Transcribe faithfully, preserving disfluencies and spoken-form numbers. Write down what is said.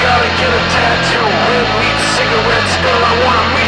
gotta get a tattoo. Red meat, cigarettes, girl, I wanna meet